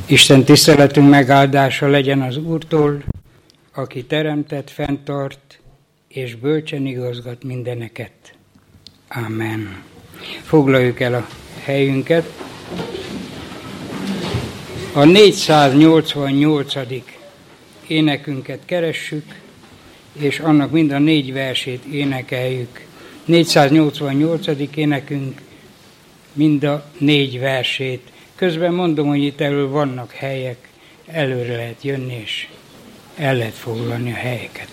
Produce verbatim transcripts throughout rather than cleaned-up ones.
Isten tiszteletünk megáldása legyen az Úrtól, aki teremtett, fenntart és bölcsen igazgat mindeneket. Amen. Foglaljuk el a helyünket. A négyszáznyolcvannyolcadik énekünket keressük, és annak mind a négy versét énekeljük. négyszáznyolcvannyolcadik énekünk mind a négy versét. Közben mondom, hogy itt elől vannak helyek, előre lehet jönni, és el lehet foglalni a helyeket.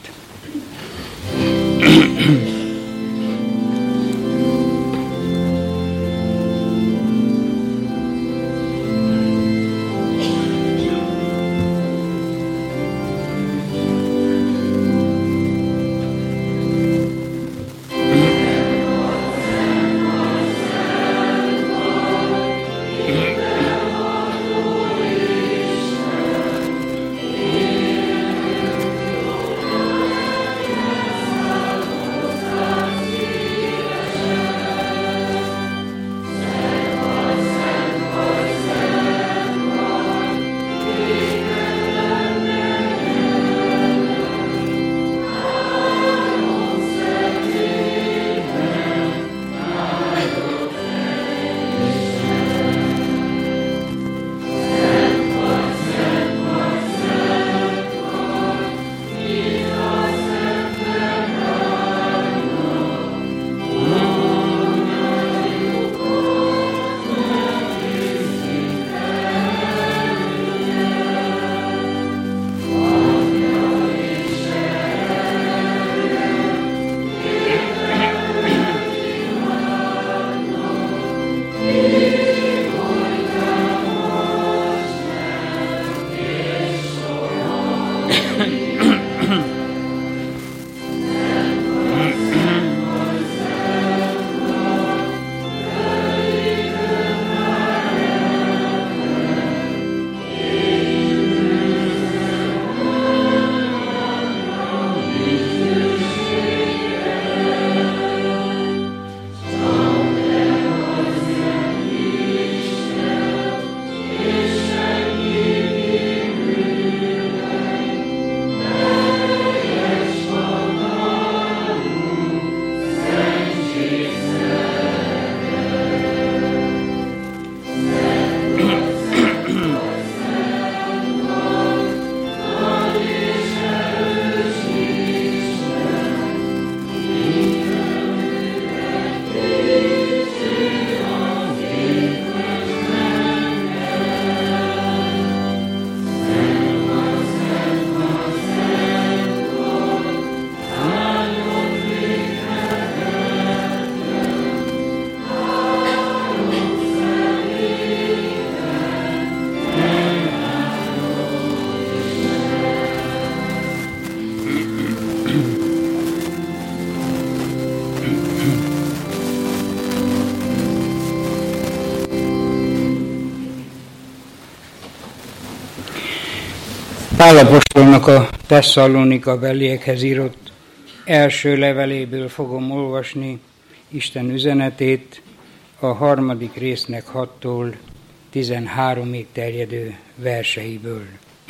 Pál apostolnak a Tesszalonika beliekhez írott első leveléből fogom olvasni Isten üzenetét, a harmadik résznek hattól tizenháromig terjedő verseiből.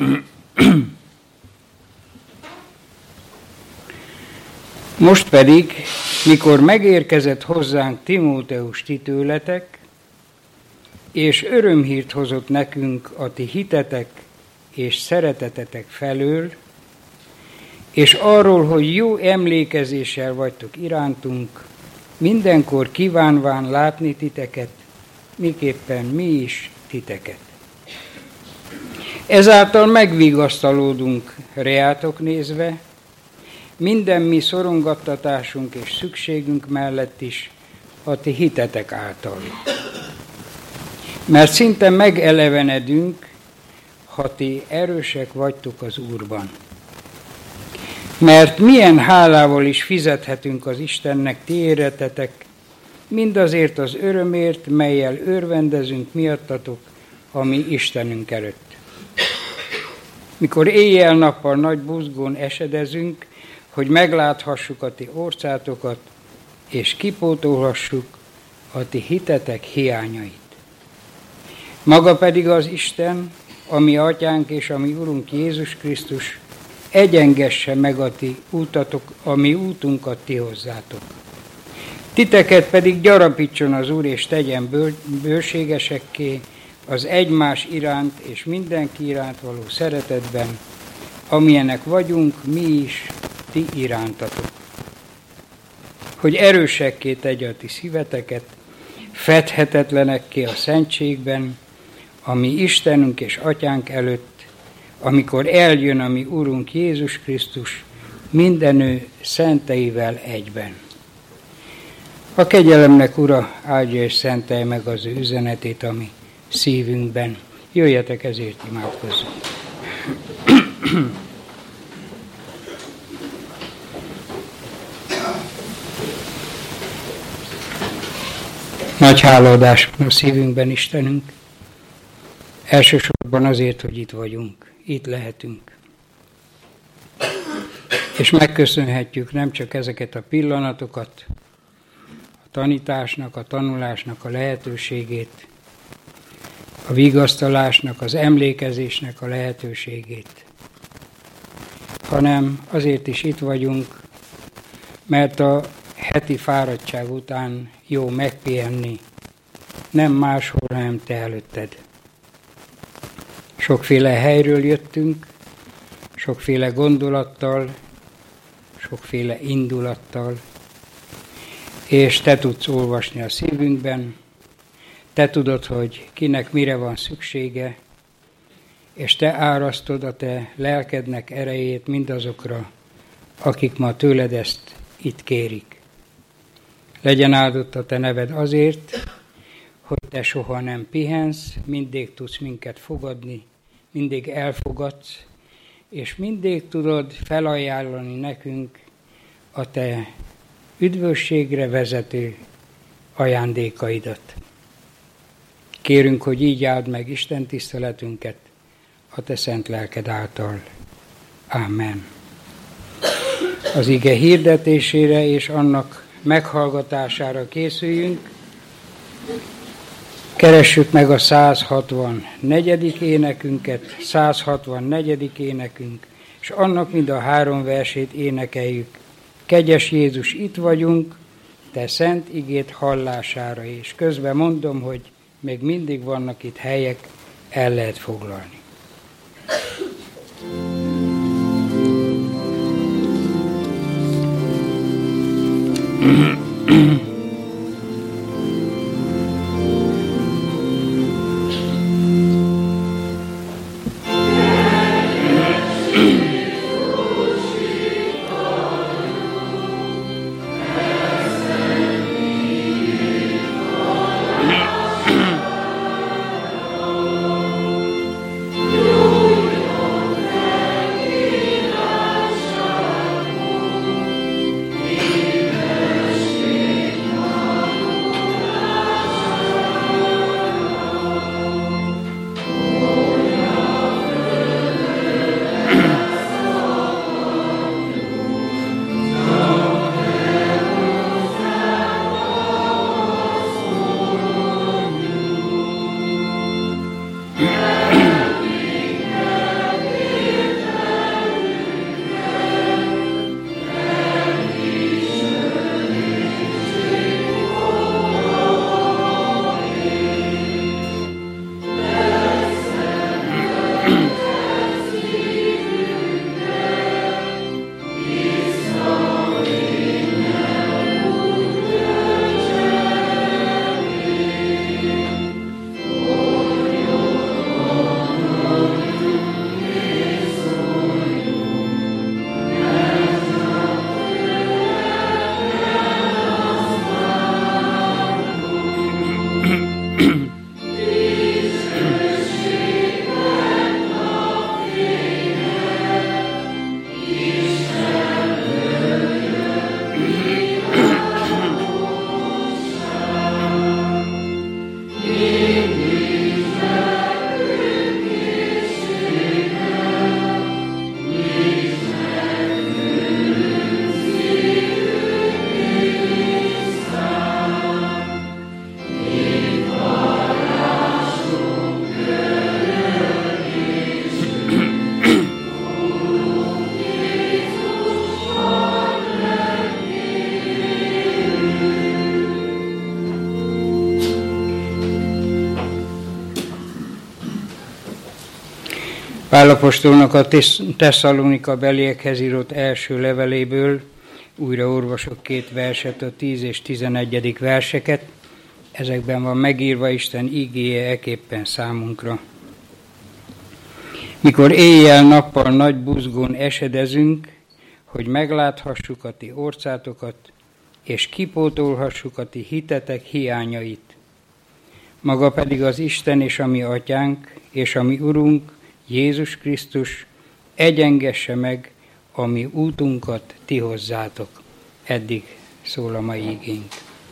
Most pedig, mikor megérkezett hozzánk Timóteus ti tőletek, és örömhírt hozott nekünk a ti hitetek és szeretetetek felől, és arról, hogy jó emlékezéssel vagytok irántunk, mindenkor kívánván látni titeket, miképpen mi is titeket. Ezáltal megvigasztalódunk reátok nézve, minden mi szorongattatásunk és szükségünk mellett is a ti hitetek által. Mert szinte megelevenedünk, ha ti erősek vagytok az Úrban. Mert milyen hálával is fizethetünk az Istennek ti éretetek, mindazért az örömért, mellyel örvendezünk miattatok a mi Istenünk előtt. Mikor éjjel-nappal nagy buzgón esedezünk, hogy megláthassuk a ti orcátokat, és kipótolhassuk a ti hitetek hiányait. Maga pedig az Isten, ami Atyánk és ami Urunk Jézus Krisztus, egyengesse meg a ti útatok, a mi útunkat ti hozzátok. Titeket pedig gyarapítson az Úr, és tegyen bő, bőségesekké az egymás iránt és mindenki iránt való szeretetben, amilyenek vagyunk mi is ti irántatok. Hogy erősekké tegye a ti szíveteket, fedhetetlenekké a szentségben, ami Istenünk és Atyánk előtt, amikor eljön a mi Urunk Jézus Krisztus mindenő szenteivel egyben. A kegyelemnek Ura áldja és szentelje meg az ő üzenetét a mi szívünkben. Jöjjetek, ezért imádkozzunk. Nagy hálaadás a szívünkben, Istenünk. Elsősorban azért, hogy itt vagyunk, itt lehetünk. És megköszönhetjük nem csak ezeket a pillanatokat, a tanításnak, a tanulásnak a lehetőségét, a vigasztalásnak, az emlékezésnek a lehetőségét, hanem azért is itt vagyunk, mert a heti fáradtság után jó megpihenni, nem máshol, hanem te előtted. Sokféle helyről jöttünk, sokféle gondolattal, sokféle indulattal, és te tudsz olvasni a szívünkben, te tudod, hogy kinek mire van szüksége, és te árasztod a te lelkednek erejét mindazokra, akik ma tőled ezt itt kérik. Legyen áldott a te neved azért, hogy te soha nem pihensz, mindig tudsz minket fogadni, mindig elfogadsz, és mindig tudod felajánlani nekünk a te üdvösségre vezető ajándékaidat. Kérünk, hogy így áld meg Isten tiszteletünket a te szent lelked által. Ámen. Az ige hirdetésére és annak meghallgatására készüljünk. Keressük meg a száz hatvannegyedik énekünket, száz hatvannegyedik énekünk, és annak mind a három versét énekeljük. Kegyes Jézus, itt vagyunk, te szent igét hallására, és közben mondom, hogy még mindig vannak itt helyek, el lehet foglalni. Pál apostolnak a Tesszalonika beliekhez írott első leveléből újra olvasok két verset, a tíz és tizenegyedik verseket. Ezekben van megírva Isten igéje eképpen számunkra. Mikor éjjel-nappal nagy buzgón esedezünk, hogy megláthassuk a ti orcátokat, és kipótolhassuk a ti hitetek hiányait. Maga pedig az Isten és a mi atyánk, és a mi Urunk, Jézus Krisztus egyengesse meg a mi útunkat ti hozzátok. Eddig szól a mai igénk.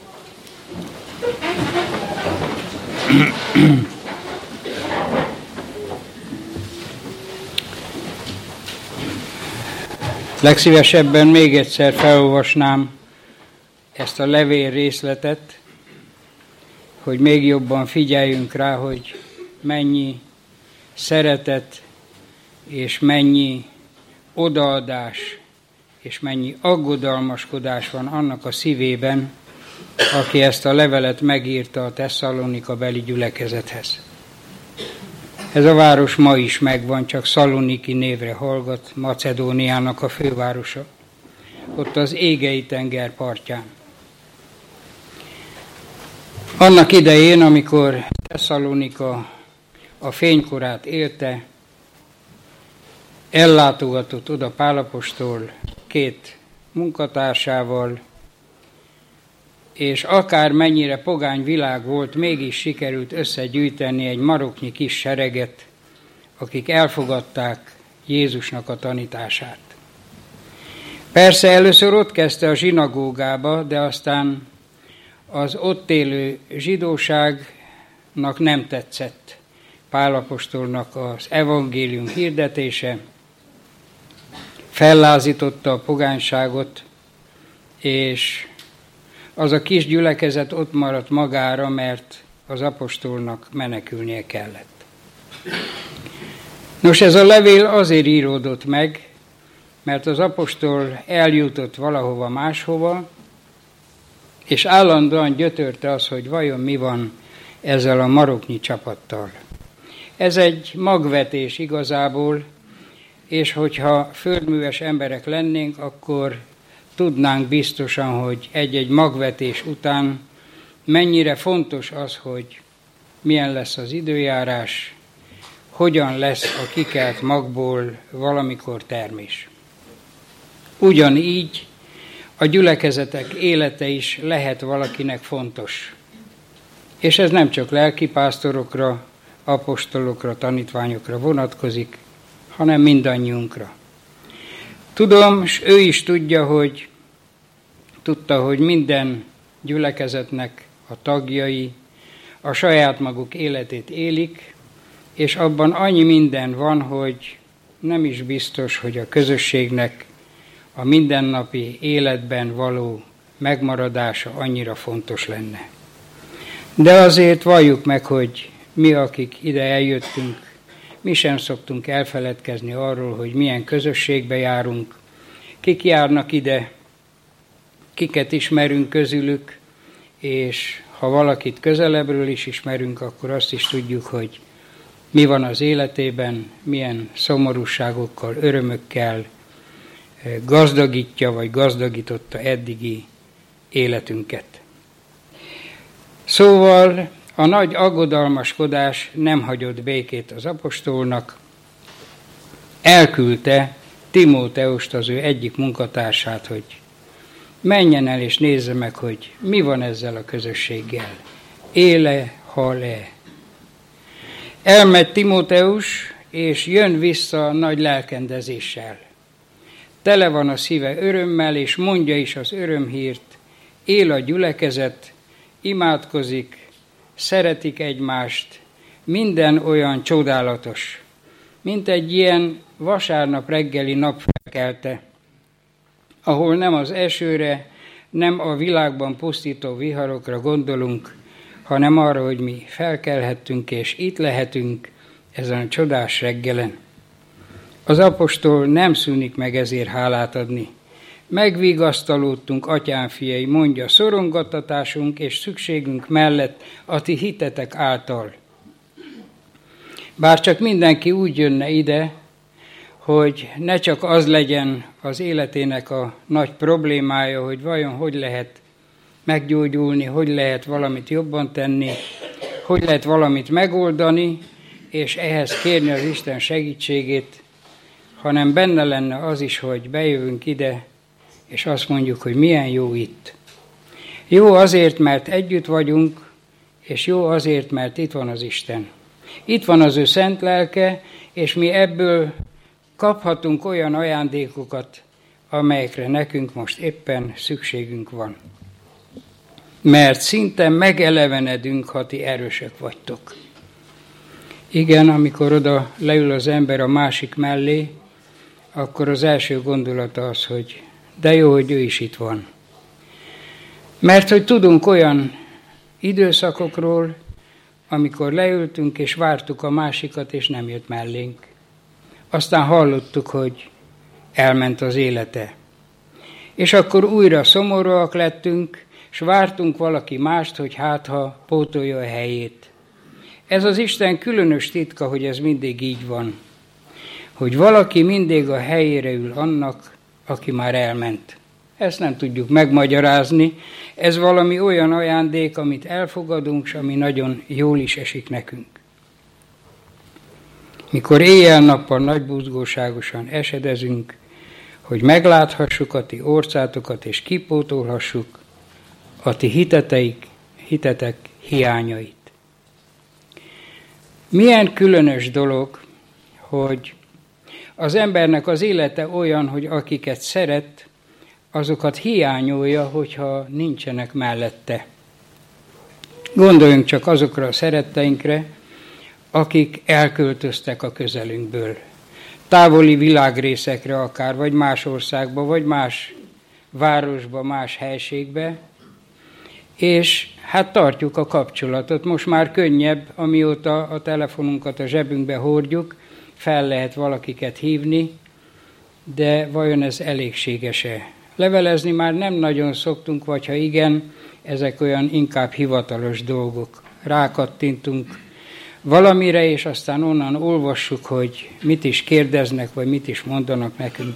Legszívesebben még egyszer felolvasnám ezt a levél részletet, hogy még jobban figyeljünk rá, hogy mennyi szeretet és mennyi odaadás és mennyi aggodalmaskodás van annak a szívében, aki ezt a levelet megírta a Tesszalonika beli gyülekezethez. Ez a város ma is megvan, csak Szaloniki névre hallgat, Macedóniának a fővárosa, ott az Égei tenger partján. Annak idején, amikor Tesszalonika a fénykorát élte, ellátogatott oda Pál apostol két munkatársával, és akár mennyire pogány világ volt, mégis sikerült összegyűjteni egy maroknyi kis sereget, akik elfogadták Jézusnak a tanítását. Persze először ott kezdte a zsinagógába, de aztán az ott élő zsidóságnak nem tetszett Pál apostolnak az evangélium hirdetése, fellázította a pogányságot, és az a kis gyülekezet ott maradt magára, mert az apostolnak menekülnie kellett. Nos, ez a levél azért íródott meg, mert az apostol eljutott valahova máshova, és állandóan gyötörte az, hogy vajon mi van ezzel a maroknyi csapattal. Ez egy magvetés igazából, és hogyha földműves emberek lennénk, akkor tudnánk biztosan, hogy egy-egy magvetés után mennyire fontos az, hogy milyen lesz az időjárás, hogyan lesz a kikelt magból valamikor termés. Ugyanígy a gyülekezetek élete is lehet valakinek fontos. És ez nem csak lelkipásztorokra, apostolokra, tanítványokra vonatkozik, hanem mindannyiunkra. Tudom, és ő is tudja, hogy tudta, hogy minden gyülekezetnek a tagjai a saját maguk életét élik, és abban annyi minden van, hogy nem is biztos, hogy a közösségnek a mindennapi életben való megmaradása annyira fontos lenne. De azért valljuk meg, hogy mi, akik ide eljöttünk, mi sem szoktunk elfeledkezni arról, hogy milyen közösségbe járunk, kik járnak ide, kiket ismerünk közülük, és ha valakit közelebbről is ismerünk, akkor azt is tudjuk, hogy mi van az életében, milyen szomorúságokkal, örömökkel gazdagítja vagy gazdagította eddigi életünket. Szóval a nagy aggodalmaskodás nem hagyott békét az apostolnak, elküldte Timóteust, az ő egyik munkatársát, hogy menjen el és nézze meg, hogy mi van ezzel a közösséggel. Éle, hal-e? Elmegy Timóteus, és jön vissza nagy lelkendezéssel. Tele van a szíve örömmel, és mondja is az örömhírt, él a gyülekezet, imádkozik, szeretik egymást, minden olyan csodálatos, mint egy ilyen vasárnap reggeli napfelkelte, ahol nem az esőre, nem a világban pusztító viharokra gondolunk, hanem arra, hogy mi felkelhettünk és itt lehetünk ezen a csodás reggelen. Az apostol nem szűnik meg ezért hálát adni. Megvigasztalódtunk, atyám fiai, mondja, szorongattatásunk és szükségünk mellett a ti hitetek által. Bár csak mindenki úgy jönne ide, hogy ne csak az legyen az életének a nagy problémája, hogy vajon hogy lehet meggyógyulni, hogy lehet valamit jobban tenni, hogy lehet valamit megoldani, és ehhez kérni az Isten segítségét, hanem benne lenne az is, hogy bejövünk ide, és azt mondjuk, hogy milyen jó itt. Jó azért, mert együtt vagyunk, és jó azért, mert itt van az Isten. Itt van az ő szent lelke, és mi ebből kaphatunk olyan ajándékokat, amelyekre nekünk most éppen szükségünk van. Mert szinte megelevenedünk, ha ti erősek vagytok. Igen, amikor oda leül az ember a másik mellé, akkor az első gondolata az, hogy de jó, hogy ő is itt van. Mert hogy tudunk olyan időszakokról, amikor leültünk és vártuk a másikat, és nem jött mellénk. Aztán hallottuk, hogy elment az élete. És akkor újra szomorúak lettünk, és vártunk valaki mást, hogy hát ha pótolja a helyét. Ez az Isten különös titka, hogy ez mindig így van. Hogy valaki mindig a helyére ül annak, aki már elment. Ezt nem tudjuk megmagyarázni. Ez valami olyan ajándék, amit elfogadunk, és ami nagyon jól is esik nekünk. Mikor éjjel-nappal nagy buzgóságosan esedezünk, hogy megláthassuk a ti orcátokat, és kipótolhassuk a ti hiteteik, hitetek hiányait. Milyen különös dolog, hogy az embernek az élete olyan, hogy akiket szeret, azokat hiányolja, hogyha nincsenek mellette. Gondoljunk csak azokra a szeretteinkre, akik elköltöztek a közelünkből. Távoli világrészekre akár, vagy más országba, vagy más városba, más helységbe, és hát tartjuk a kapcsolatot. Most már könnyebb, amióta a telefonunkat a zsebünkbe hordjuk, fel lehet valakiket hívni, de vajon ez elégséges-e? Levelezni már nem nagyon szoktunk, vagy ha igen, ezek olyan inkább hivatalos dolgok. Rákattintunk valamire, és aztán onnan olvassuk, hogy mit is kérdeznek, vagy mit is mondanak nekünk.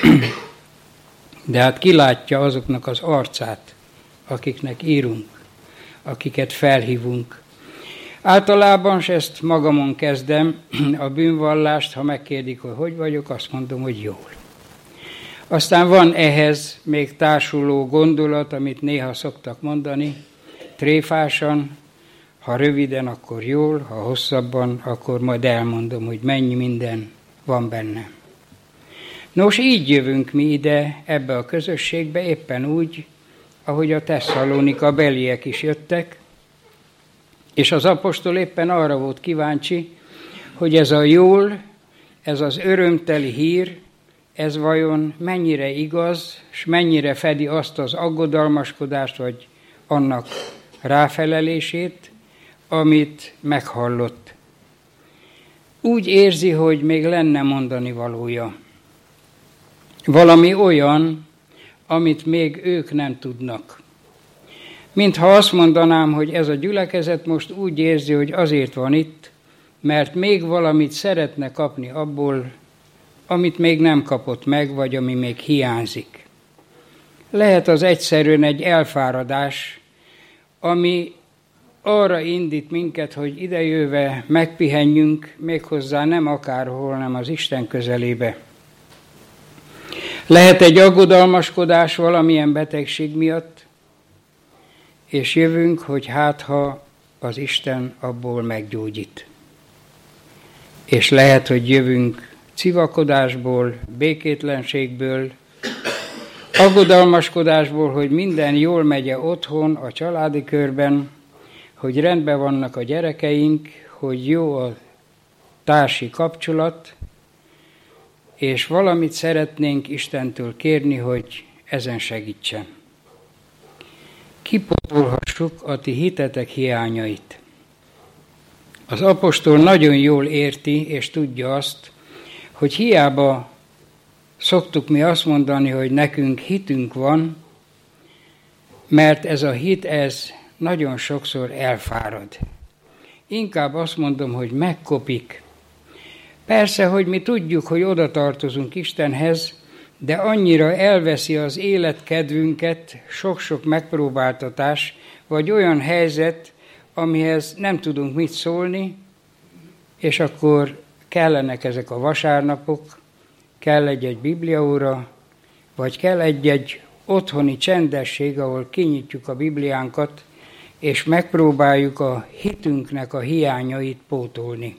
De hát ki látja azoknak az arcát, akiknek írunk, akiket felhívunk. Általában, és ezt magamon kezdem, a bűnvallást, ha megkérdik, hogy hogy vagyok, azt mondom, hogy jól. Aztán van ehhez még társuló gondolat, amit néha szoktak mondani, tréfásan, ha röviden, akkor jól, ha hosszabban, akkor majd elmondom, hogy mennyi minden van benne. Nos, így jövünk mi ide, ebbe a közösségbe, éppen úgy, ahogy a Tesszalonika beliek is jöttek, és az apostol éppen arra volt kíváncsi, hogy ez a jól, ez az örömteli hír, ez vajon mennyire igaz, és mennyire fedi azt az aggodalmaskodást, vagy annak ráfelelését, amit meghallott. Úgy érzi, hogy még lenne mondani valója. Valami olyan, amit még ők nem tudnak. Mintha azt mondanám, hogy ez a gyülekezet most úgy érzi, hogy azért van itt, mert még valamit szeretne kapni abból, amit még nem kapott meg, vagy ami még hiányzik. Lehet az egyszerűen egy elfáradás, ami arra indít minket, hogy idejöve megpihenjünk, méghozzá nem akárhol, hanem az Isten közelébe. Lehet egy aggodalmaskodás valamilyen betegség miatt, és jövünk, hogy hát ha az Isten abból meggyógyít. És lehet, hogy jövünk civakodásból, békétlenségből, aggodalmaskodásból, hogy minden jól megye otthon, a családi körben, hogy rendben vannak a gyerekeink, hogy jó a társi kapcsolat, és valamit szeretnénk Istentől kérni, hogy ezen segítsen. Kipótolhassuk a ti hitetek hiányait. Az apostol nagyon jól érti, és tudja azt, hogy hiába szoktuk mi azt mondani, hogy nekünk hitünk van, mert ez a hit, ez nagyon sokszor elfárad. Inkább azt mondom, hogy megkopik, Persze, hogy mi tudjuk, hogy oda tartozunk Istenhez, de annyira elveszi az életkedvünket sok-sok megpróbáltatás, vagy olyan helyzet, amihez nem tudunk mit szólni, és akkor kellenek ezek a vasárnapok, kell egy-egy bibliaóra, vagy kell egy-egy otthoni csendesség, ahol kinyitjuk a Bibliánkat, és megpróbáljuk a hitünknek a hiányait pótolni.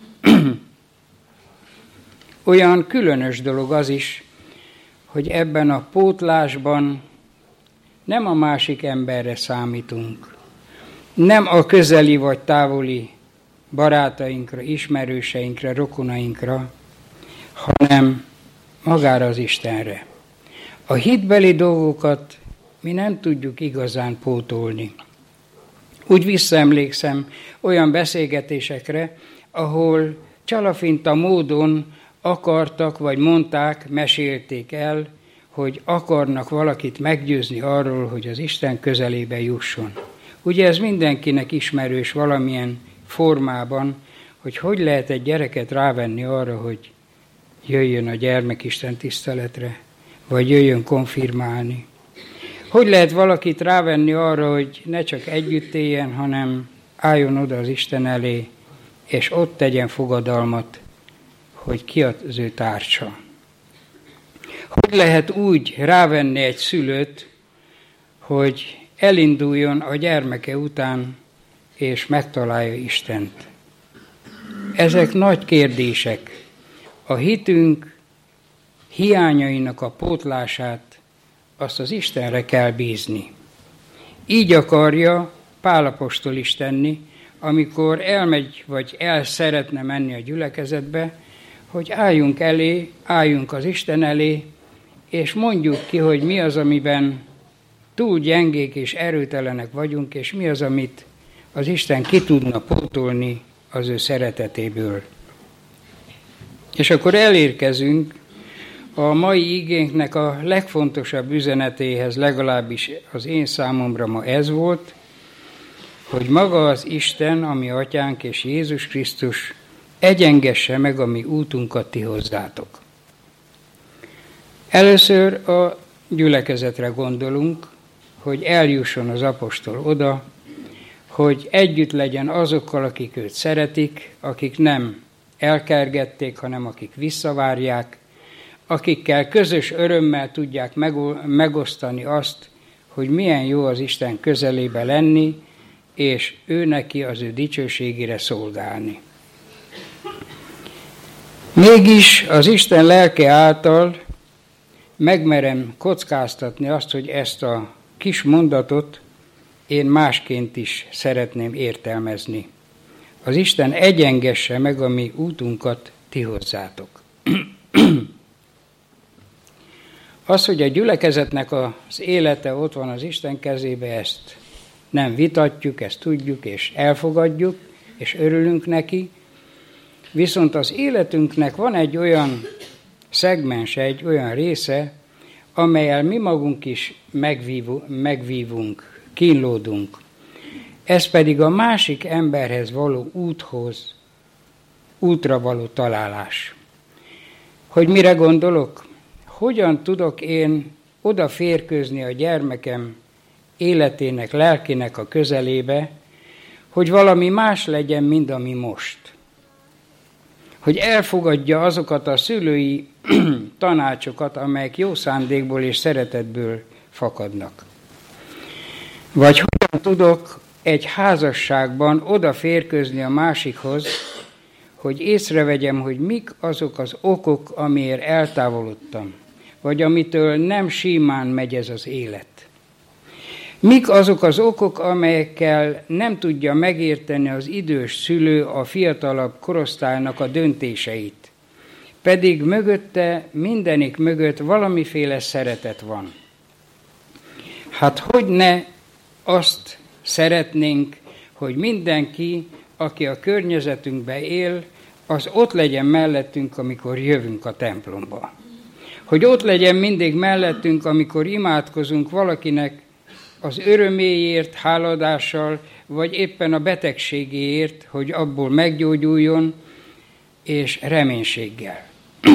Olyan különös dolog az is, hogy ebben a pótlásban nem a másik emberre számítunk, nem a közeli vagy távoli barátainkra, ismerőseinkre, rokonainkra, hanem magára az Istenre. A hitbeli dolgokat mi nem tudjuk igazán pótolni. Úgy visszaemlékszem olyan beszélgetésekre, ahol csalafinta módon akartak, vagy mondták, mesélték el, hogy akarnak valakit meggyőzni arról, hogy az Isten közelébe jusson. Ugye ez mindenkinek ismerős valamilyen formában, hogy hogy lehet egy gyereket rávenni arra, hogy jöjjön a gyermekisten tiszteletre, vagy jöjjön konfirmálni. Hogy lehet valakit rávenni arra, hogy ne csak együtt éljen, hanem álljon oda az Isten elé, és ott tegyen fogadalmat, hogy ki az ő társa. Hogy lehet úgy rávenni egy szülőt, hogy elinduljon a gyermeke után, és megtalálja Istent. Ezek nagy kérdések. A hitünk hiányainak a pótlását azt az Istenre kell bízni. Így akarja Pál apostol is tenni, amikor elmegy, vagy el szeretne menni a gyülekezetbe, hogy álljunk elé, álljunk az Isten elé, és mondjuk ki, hogy mi az, amiben túl gyengék és erőtelenek vagyunk, és mi az, amit az Isten ki tudna pótolni az ő szeretetéből. És akkor elérkezünk a mai igénknek a legfontosabb üzenetéhez, legalábbis az én számomra ma ez volt, hogy maga az Isten, ami Atyánk és Jézus Krisztus egyengesse meg a mi útunkat ti hozzátok. Először a gyülekezetre gondolunk, hogy eljusson az apostol oda, hogy együtt legyen azokkal, akik őt szeretik, akik nem elkergették, hanem akik visszavárják, akikkel közös örömmel tudják megosztani azt, hogy milyen jó az Isten közelébe lenni, és ő neki az ő dicsőségére szolgálni. Mégis az Isten lelke által megmerem kockáztatni azt, hogy ezt a kis mondatot én másként is szeretném értelmezni. Az Isten egyengesse meg a mi útunkat ti hozzátok. Az, hogy a gyülekezetnek az élete ott van az Isten kezébe, ezt nem vitatjuk, ezt tudjuk és elfogadjuk, és örülünk neki. Viszont az életünknek van egy olyan szegmens, egy olyan része, amelyel mi magunk is megvívunk, megvívunk, kínlódunk. Ez pedig a másik emberhez való úthoz, útra való találás. Hogy mire gondolok? Hogyan tudok én odaférkőzni a gyermekem életének, lelkének a közelébe, hogy valami más legyen, mint ami most. Hogy elfogadja azokat a szülői tanácsokat, amelyek jó szándékból és szeretetből fakadnak. Vagy hogyan tudok egy házasságban odaférkőzni a másikhoz, hogy észrevegyem, hogy mik azok az okok, amiért eltávolodtam, vagy amitől nem simán megy ez az élet. Mik azok az okok, amelyekkel nem tudja megérteni az idős szülő a fiatalabb korosztálynak a döntéseit, pedig mögötte, mindenik mögött valamiféle szeretet van. Hát hogy ne azt szeretnénk, hogy mindenki, aki a környezetünkben él, az ott legyen mellettünk, amikor jövünk a templomba. Hogy ott legyen mindig mellettünk, amikor imádkozunk valakinek az öröméért, háladással, vagy éppen a betegségéért, hogy abból meggyógyuljon, és reménységgel.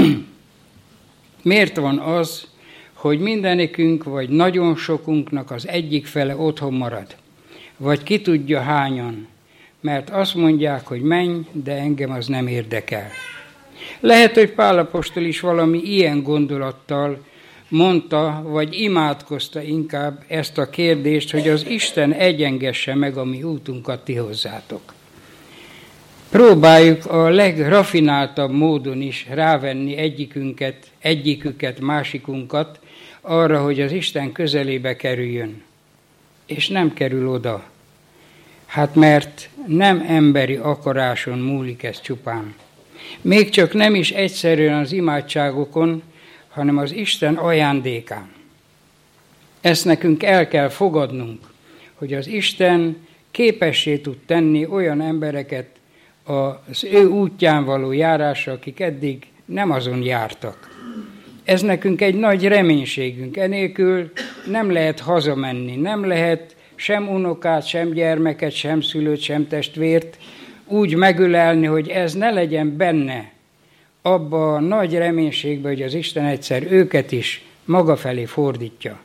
Miért van az, hogy mindenikünk vagy nagyon sokunknak az egyik fele otthon marad? Vagy ki tudja hányan? Mert azt mondják, hogy menj, de engem az nem érdekel. Lehet, hogy Pál apostol is valami ilyen gondolattal mondta, vagy imádkozta inkább ezt a kérdést, hogy az Isten egyengesse meg a mi útunkat ti hozzátok. Próbáljuk a legrafináltabb módon is rávenni egyikünket, egyiküket, másikunkat arra, hogy az Isten közelébe kerüljön. És nem kerül oda. Hát mert nem emberi akaráson múlik ez csupán. Még csak nem is egyszerűen az imádságokon, hanem az Isten ajándékán. Ezt nekünk el kell fogadnunk, hogy az Isten képessé tud tenni olyan embereket az ő útján való járásra, akik eddig nem azon jártak. Ez nekünk egy nagy reménységünk. Enélkül nem lehet hazamenni, nem lehet sem unokát, sem gyermeket, sem szülőt, sem testvért úgy megölelni, hogy ez ne legyen benne, abba a nagy reménységben, hogy az Isten egyszer őket is maga felé fordítja.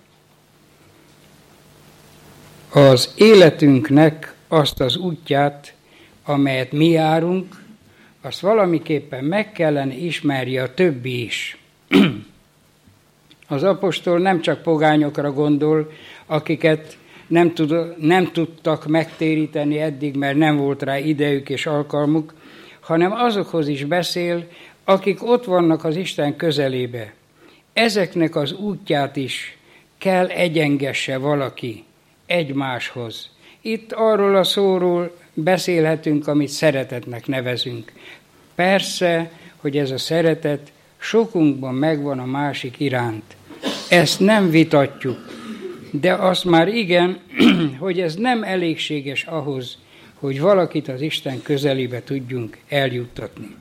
Az életünknek azt az útját, amelyet mi járunk, azt valamiképpen meg kellene ismerje a többi is. Az apostol nem csak pogányokra gondol, akiket nem, tud, nem tudtak megtéríteni eddig, mert nem volt rá idejük és alkalmuk, hanem azokhoz is beszél, akik ott vannak az Isten közelébe. Ezeknek az útját is kell egyengesse valaki egymáshoz. Itt arról a szóról beszélhetünk, amit szeretetnek nevezünk. Persze, hogy ez a szeretet sokunkban megvan a másik iránt. Ezt nem vitatjuk, de azt már igen, hogy ez nem elégséges ahhoz, hogy valakit az Isten közelébe tudjunk eljuttatni.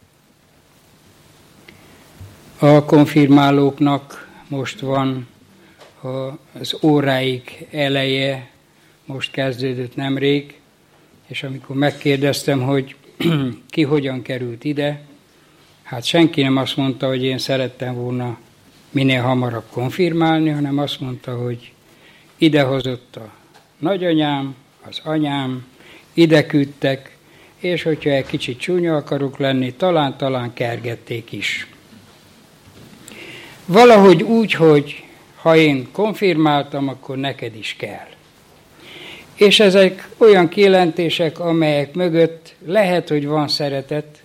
A konfirmálóknak most van az óráik eleje, most kezdődött nemrég, és amikor megkérdeztem, hogy ki hogyan került ide, hát senki nem azt mondta, hogy én szerettem volna minél hamarabb konfirmálni, hanem azt mondta, hogy idehozott a nagyanyám, az anyám, ide küldtek, és hogyha egy kicsit csúnya akarok lenni, talán-talán kergették is. Valahogy úgy, hogy ha én konfirmáltam, akkor neked is kell. És ezek olyan kijelentések, amelyek mögött lehet, hogy van szeretet,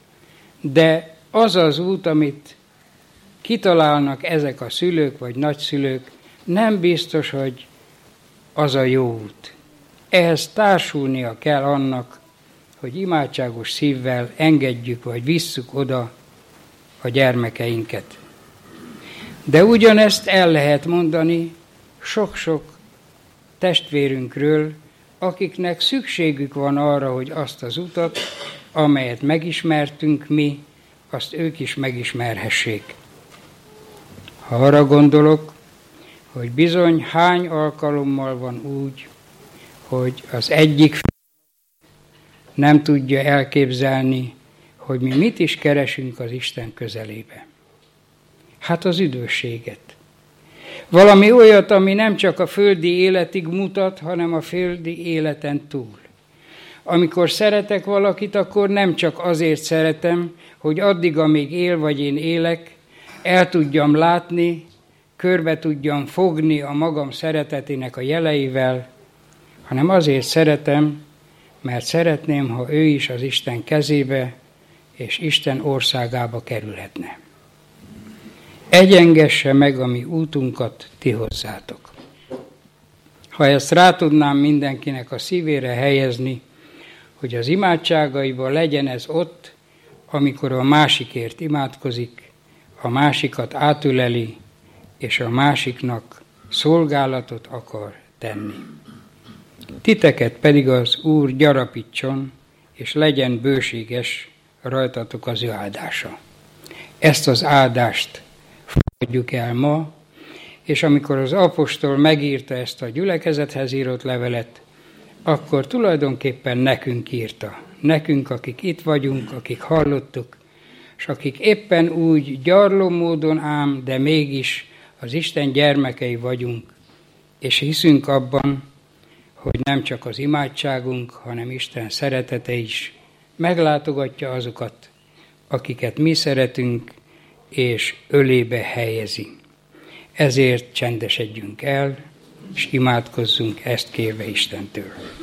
de az az út, amit kitalálnak ezek a szülők vagy nagyszülők, nem biztos, hogy az a jó út. Ehhez társulnia kell annak, hogy imádságos szívvel engedjük vagy visszük oda a gyermekeinket. De ugyanezt el lehet mondani sok-sok testvérünkről, akiknek szükségük van arra, hogy azt az utat, amelyet megismertünk mi, azt ők is megismerhessék. Ha arra gondolok, hogy bizony hány alkalommal van úgy, hogy az egyik nem tudja elképzelni, hogy mi mit is keresünk az Isten közelébe. Hát az üdvösséget. Valami olyat, ami nem csak a földi életig mutat, hanem a földi életen túl. Amikor szeretek valakit, akkor nem csak azért szeretem, hogy addig, amíg él vagy én élek, el tudjam látni, körbe tudjam fogni a magam szeretetének a jeleivel, hanem azért szeretem, mert szeretném, ha ő is az Isten kezébe és Isten országába kerülhetne. Egyengesse meg a mi útunkat ti hozzátok. Ha ezt rá tudnám mindenkinek a szívére helyezni, hogy az imádságaiban legyen ez ott, amikor a másikért imádkozik, a másikat átüleli, és a másiknak szolgálatot akar tenni. Titeket pedig az Úr gyarapítson, és legyen bőséges rajtatok az ő áldása. Ezt az áldást fogadjuk el ma, és amikor az apostol megírta ezt a gyülekezethez írott levelet, akkor tulajdonképpen nekünk írta. Nekünk, akik itt vagyunk, akik hallottuk, és akik éppen úgy gyarló módon ám, de mégis az Isten gyermekei vagyunk, és hiszünk abban, hogy nem csak az imádságunk, hanem Isten szeretete is meglátogatja azokat, akiket mi szeretünk, és ölébe helyezi. Ezért csendesedjünk el, és imádkozzunk ezt kérve Istentől.